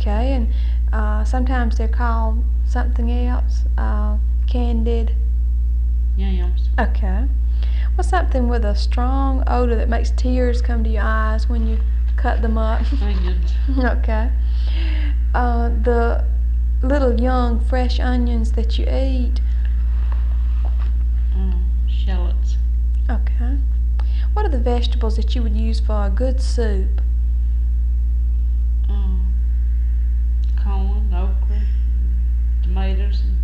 Okay, and sometimes they're called something else, candied. Yams. Okay. What's something with a strong odor that makes tears come to your eyes when you cut them up? Onions. Okay. The little young fresh onions that you eat. Shallots. Okay. What are the vegetables that you would use for a good soup? Corn, okra, tomatoes, and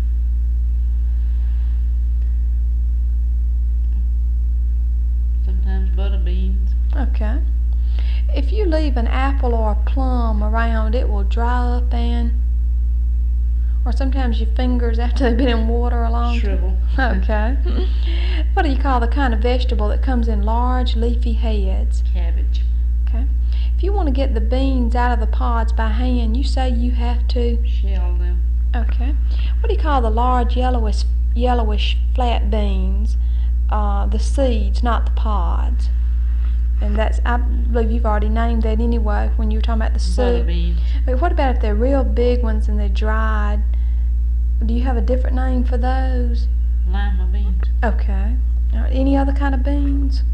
sometimes butter beans. Okay. If you leave an apple or a plum around, it will dry up or sometimes your fingers after they've been in water a long Shrivel. time. Okay. What do you call the kind of vegetable that comes in large leafy heads? Cabbage. Okay. If you want to get the beans out of the pods by hand, you say you have to Shell them. Okay. What do you call the large yellowish flat beans? The seeds, not the pods. And I believe you've already named that anyway when you were talking about the Butter soup. beans. But what about if they're real big ones and they're dried? Do you have a different name for those? Lima beans. Okay. Any other kind of beans?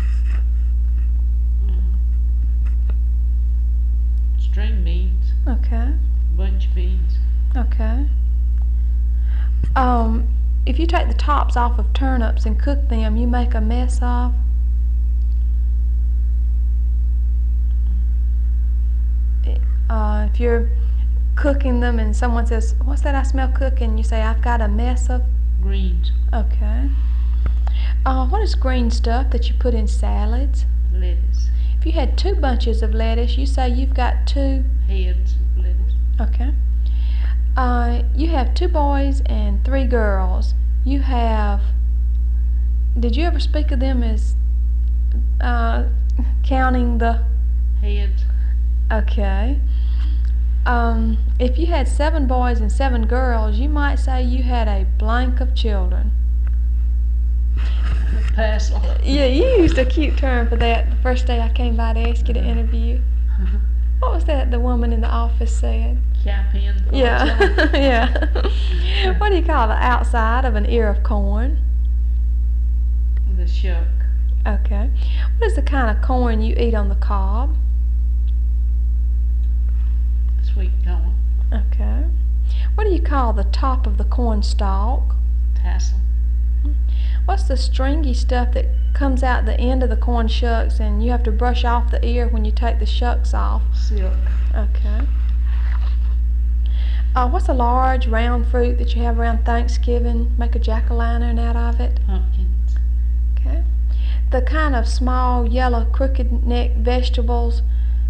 String beans. Okay. Bunch beans. Okay. If you take the tops off of turnips and cook them, you make a mess of. If you're cooking them and someone says, "What's that I smell cooking?" you say, "I've got a mess of." Greens. Okay. What is green stuff that you put in salads? Lettuce. If you had 2 bunches of lettuce, you say you've got 2 Heads of lettuce. Okay. You have 2 boys and 3 girls. You have. Did you ever speak of them as counting the? Heads. Okay. If you had 7 boys and 7 girls, you might say you had a blank of children. Parcel. Yeah, you used a cute term for that the first day I came by to ask you to interview. What was that the woman in the office said? Cap in. Yeah, yeah. What do you call the outside of an ear of corn? The shuck. Okay. What is the kind of corn you eat on the cob? Sweet corn. Okay. What do you call the top of the corn stalk? Tassel. What's the stringy stuff that comes out the end of the corn shucks and you have to brush off the ear when you take the shucks off? Silk. Okay. What's a large round fruit that you have around Thanksgiving? Make a jack-o'-lantern out of it? Pumpkins. Okay. The kind of small yellow crooked neck vegetables,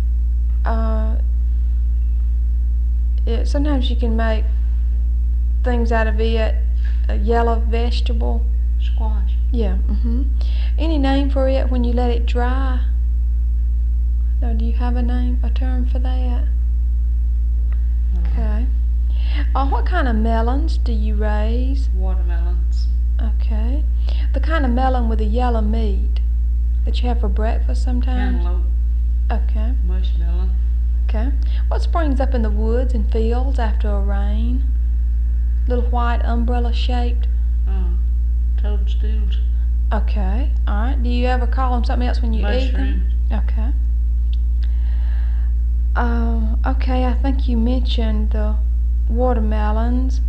sometimes you can make things out of it. A yellow vegetable. Squash. Yeah. Any name for it when you let it dry? No, do you have a term for that? Okay. What kind of melons do you raise? Watermelons. Okay. The kind of melon with the yellow meat that you have for breakfast sometimes? Cantaloupe. Okay. Mushmelon. Okay. What springs up in the woods and fields after a rain? Little white umbrella shaped. Toadstools. Okay. All right. Do you ever call them something else when you eat them? Mushrooms. Okay. Okay, I think you mentioned the watermelons.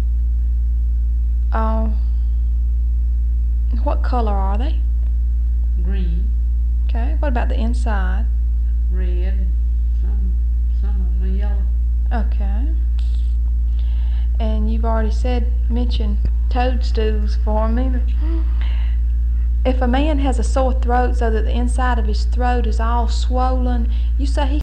What color are they? Green. Okay. What about the inside? Red. Some of them are yellow. Okay. And you've already mentioned toadstools for me. If a man has a sore throat so that the inside of his throat is all swollen, you say he